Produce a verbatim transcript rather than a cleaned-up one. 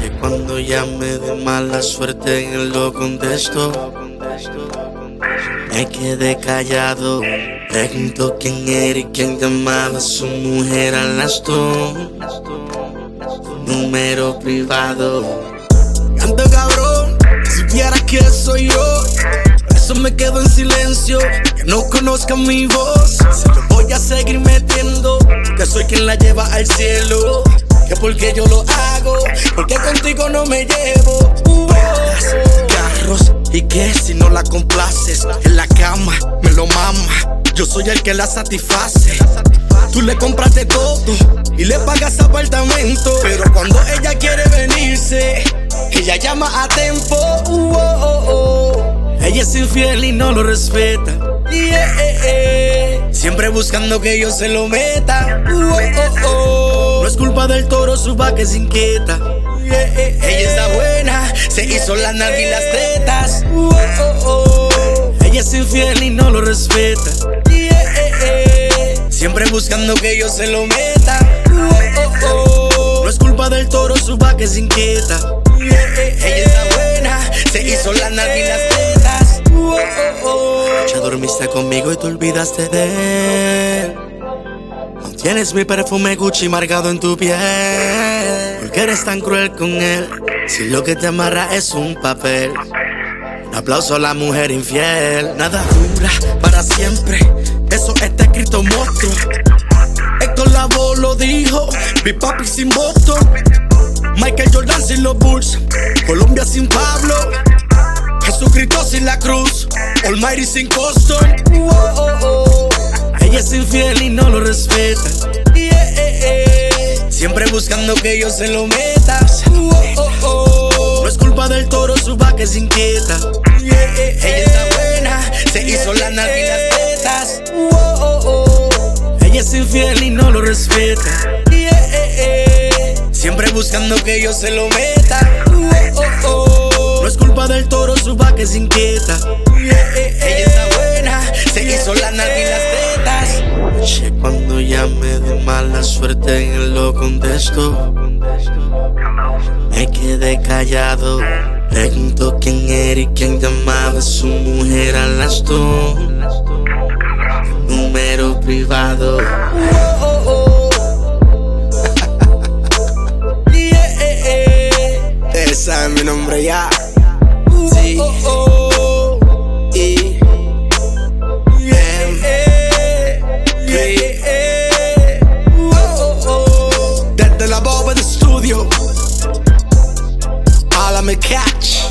Que cuando llame de mala suerte en él lo contesto. Me quedé callado. Pregunto quién era y quién llamaba a su mujer a las dos. Número privado. Canto cabrón, si supieras que soy yo. Por eso me quedo en silencio, que no conozcan mi voz. Si yo voy a seguir metiendo, que soy quien la lleva al cielo. Que porque yo lo hago, porque contigo no me llevo. uh, Carros, y que si no la complaces, en la cama me lo mama. Yo soy el que la satisface. Tú le compraste todo y le pagas apartamento, pero cuando ella quiere venirse, ella llama a tiempo. uh, oh, oh, oh. Ella es infiel y no lo respeta. yeah, eh, eh. Siempre buscando que yo se lo meta. uh, oh, oh, oh. No es culpa del toro, su vaca es inquieta. yeah, eh, eh. Ella está buena, se hizo las nalgas y las tetas. uh, oh, oh, oh. Ella es infiel y no lo respeta. yeah, eh, eh. Siempre buscando que yo se lo meta. uh, oh, oh, oh. No es culpa del toro, su vaca es inquieta. yeah, eh, eh. Ella está buena, se hizo las nalgas y las tetas. uh, oh, oh. Ya dormiste conmigo y te olvidaste de él. Aún tienes mi perfume Gucci marcado en tu piel. ¿Por qué eres tan cruel con él? Si lo que te amarra es un papel. Un aplauso a la mujer infiel. Nada dura para siempre, eso está escrito monstruo. Héctor Lavoe lo dijo, mi papi sin Boston, Michael Jordan sin los Bulls, Colombia sin Pablo, Jesucristo sin la cruz, Almighty sin Coston. uh, oh, oh. Ella es infiel y no lo respeta. yeah, eh, eh. Siempre buscando que yo se lo meta. uh, oh, oh. No es culpa del toro, su vaca es inquieta. yeah, eh, eh. Ella está buena, se hizo las nalgas y las tetas. uh, oh, oh. Ella es infiel y no lo respeta. yeah, eh, eh. Siempre buscando que yo se lo meta. uh, oh, oh. No es culpa del toro, su vaca es inquieta. yeah, eh, eh. Ella está buena, se hizo las nalgas y las tetas. Que cuando llame de mala suerte en él lo contesto. Me quedé callado. Pregunto quién era y quién llamaba a su mujer a las dos. Número privado. uh, oh, oh. yeah, eh, eh. Ustedes saben mi nombre ya. uh, sí. oh, oh, oh. Y Desde la Boba de Studio, Ala me catch.